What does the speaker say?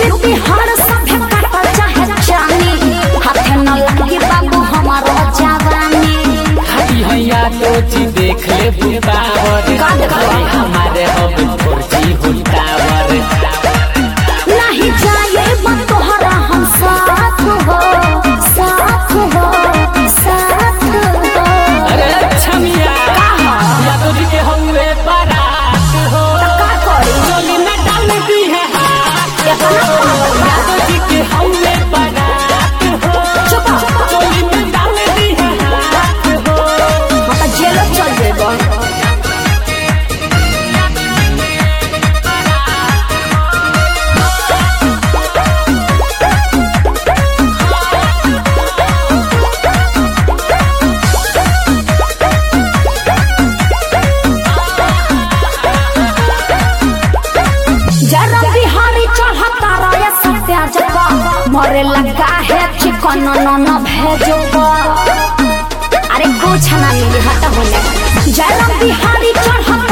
UP Bihar सभे काटल चाहे जानी हाथे न लगी बाबू हमारो जवानी हटी हैया तो जी देख ले बुबावर हमारे अब फौजी हुटावर नहीं जाए बन तोहरा हम साथ हो साथ हो साथ हो। अरे छमिया या तो जी के हमरे बारात हो चोली में डाल दी है हाथ या तो जी के हमरे बारात हो चोली में डाल दी है हाथ हो मतलब जेल चल जेबो जरा बिहारी चढ़ता रहे सत्या जगह मरे लगा है चिकन न भेजो अरे कुछ ना मिली हट होने जरा बिहारी चढ़ता